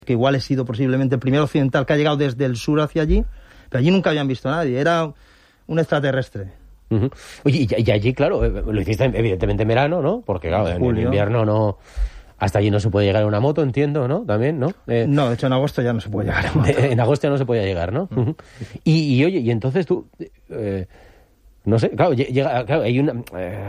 que igual he sido posiblemente el primer occidental que ha llegado desde el sur hacia allí, pero allí nunca habían visto a nadie, era un extraterrestre. Uh-huh. Oye, y allí, claro, lo hiciste evidentemente en verano, ¿no? Porque claro, en invierno no... Hasta allí no se puede llegar en una moto, entiendo, ¿no? También, ¿no? No, de hecho en agosto ya no se puede llegar en moto. En agosto ya no se podía llegar, ¿no? Uh-huh. Y oye, y entonces tú... no sé, claro, claro, hay una...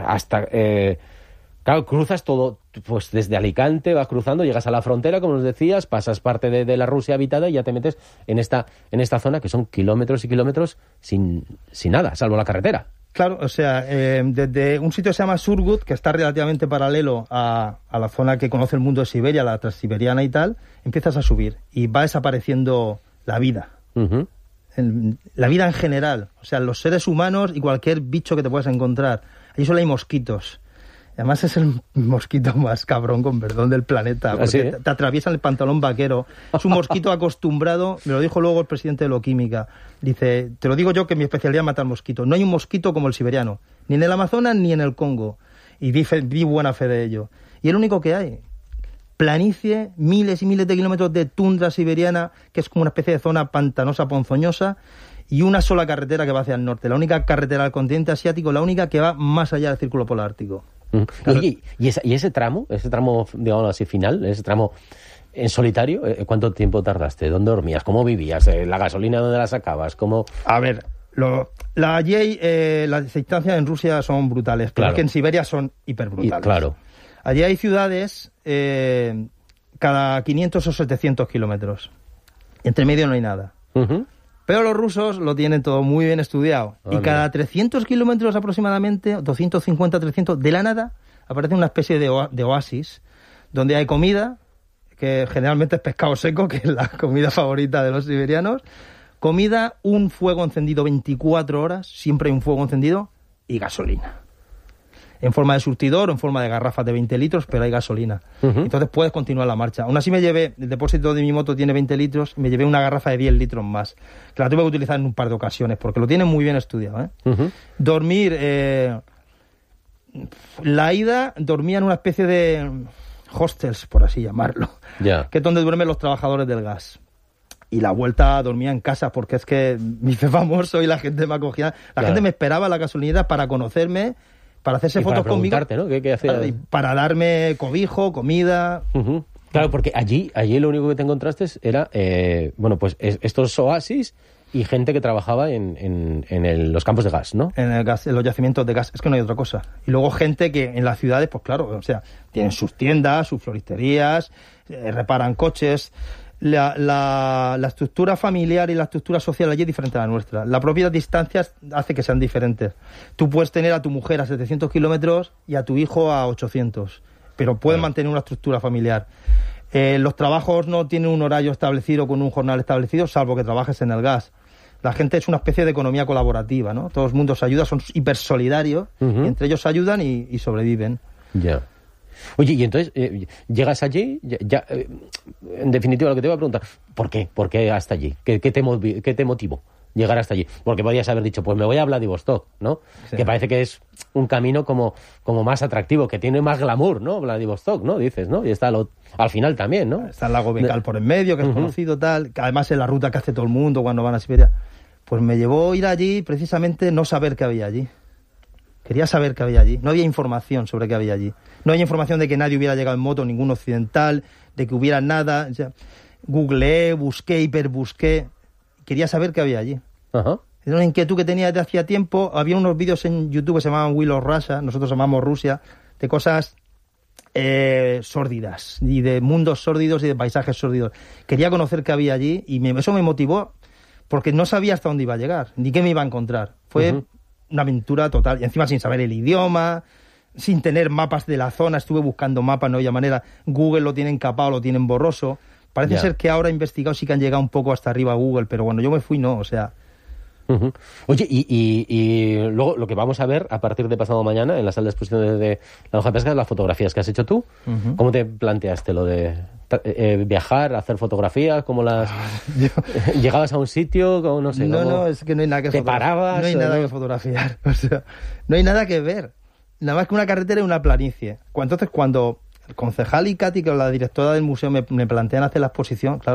claro, cruzas todo, pues desde Alicante, vas cruzando, llegas a la frontera, como nos decías, pasas parte de la Rusia habitada y ya te metes en esta zona que son kilómetros y kilómetros sin nada, salvo la carretera. Claro, o sea, desde un sitio que se llama Surgut, que está relativamente paralelo a la zona que conoce el mundo de Siberia, la transsiberiana y tal, empiezas a subir y va desapareciendo la vida. Uh-huh. La vida en general, o sea, los seres humanos y cualquier bicho que te puedas encontrar. Allí solo hay mosquitos. Además es el mosquito más cabrón, con perdón, del planeta, porque ¿sí? te atraviesan el pantalón vaquero. Es un mosquito acostumbrado, me lo dijo luego el presidente de Loquímica. Dice, te lo digo yo que mi especialidad es matar mosquitos. No hay un mosquito como el siberiano, ni en el Amazonas ni en el Congo. Y di buena fe de ello. Y el único que hay. Planicie, miles y miles de kilómetros de tundra siberiana, que es como una especie de zona pantanosa, ponzoñosa, y una sola carretera que va hacia el norte. La única carretera del continente asiático, la única que va más allá del círculo polar ártico. Claro. Oye, ¿y ese tramo, digamos así, final, ese tramo en solitario, cuánto tiempo tardaste? ¿Dónde dormías? ¿Cómo vivías? ¿La gasolina dónde la sacabas? ¿Cómo...? A ver, las distancias en Rusia son brutales, pero es que en Siberia son hiperbrutales. Claro. Allí hay ciudades cada 500 o 700 kilómetros. Entre medio no hay nada. Uh-huh. Pero los rusos lo tienen todo muy bien estudiado. Y cada 300 kilómetros aproximadamente, 250, 300, de la nada, aparece una especie de oasis, donde hay comida, que generalmente es pescado seco, que es la comida favorita de los siberianos, comida, un fuego encendido 24 horas, siempre hay un fuego encendido, y gasolina. En forma de surtidor o en forma de garrafas de 20 litros, pero hay gasolina. Uh-huh. Entonces puedes continuar la marcha. Aún así el depósito de mi moto tiene 20 litros, me llevé una garrafa de 10 litros más, que la tuve que utilizar en un par de ocasiones, porque lo tienen muy bien estudiado, ¿eh? Uh-huh. Dormir, la ida dormía en una especie de hostels, por así llamarlo, que es donde duermen los trabajadores del gas. Y la vuelta dormía en casa, porque es que me hice famoso y la gente me acogía. La gente me esperaba en la gasolinera para conocerme, para hacerse fotos conmigo, ¿no? ¿Qué hacía? Para darme cobijo, comida. Uh-huh. Claro, porque allí lo único que te encontraste era, pues estos oasis y gente que trabajaba en los campos de gas, ¿no? En los yacimientos de gas, es que no hay otra cosa. Y luego gente que en las ciudades, pues claro, o sea, tienen sus tiendas, sus floristerías, reparan coches. La estructura familiar y la estructura social allí es diferente a la nuestra. La propia distancia hace que sean diferentes. Tú puedes tener a tu mujer a 700 kilómetros y a tu hijo a 800, pero puedes mantener una estructura familiar. Los trabajos no tienen un horario establecido con un jornal establecido, salvo que trabajes en el gas. La gente es una especie de economía colaborativa, ¿no? Todo el mundo se ayuda, son hipersolidarios, y entre ellos se ayudan y sobreviven. Ya. Oye, y entonces llegas allí, en definitiva lo que te voy a preguntar, ¿por qué? ¿Por qué hasta allí? ¿Qué te motivó llegar hasta allí? Porque podías haber dicho, pues me voy a Vladivostok, ¿no? Sí. Que parece que es un camino como más atractivo, que tiene más glamour, ¿no? Vladivostok, ¿no? Dices, ¿no? Y está al final también, ¿no? Está el lago Baikal por en medio, que es conocido, tal, que además es la ruta que hace todo el mundo cuando van a Siberia. Pues me llevó a ir allí precisamente no saber qué había allí. Quería saber qué había allí. No había información sobre qué había allí. No había información de que nadie hubiera llegado en moto, ningún occidental, de que hubiera nada. O sea, googleé, busqué, hiperbusqué. Quería saber qué había allí. Uh-huh. Era una inquietud que tenía desde hacía tiempo. Había unos vídeos en YouTube que se llamaban Wheel of Russia, nosotros llamamos Rusia, de cosas sórdidas, y de mundos sórdidos y de paisajes sórdidos. Quería conocer qué había allí y eso me motivó, porque no sabía hasta dónde iba a llegar, ni qué me iba a encontrar. Fue una aventura total, y encima sin saber el idioma, sin tener mapas de la zona. Estuve buscando mapas, no había manera. Google lo tienen capado, lo tienen borroso. Parece ser que ahora investigado sí que han llegado un poco hasta arriba a Google, pero cuando yo me fui, no, o sea... Uh-huh. Oye, y luego lo que vamos a ver a partir de pasado mañana en la sala de exposiciones de la Lonja de Pesca es las fotografías que has hecho tú. Uh-huh. ¿Cómo te planteaste lo de viajar, hacer fotografías? ¿Cómo las llegabas a un sitio? No sé. No, es que no hay nada que fotografiar. ¿Te parabas? No hay nada que fotografiar. O sea, no hay nada que ver. Nada más que una carretera y una planicie. Entonces, cuando el concejal y Katy, que es la directora del museo, me plantean hacer la exposición, claro,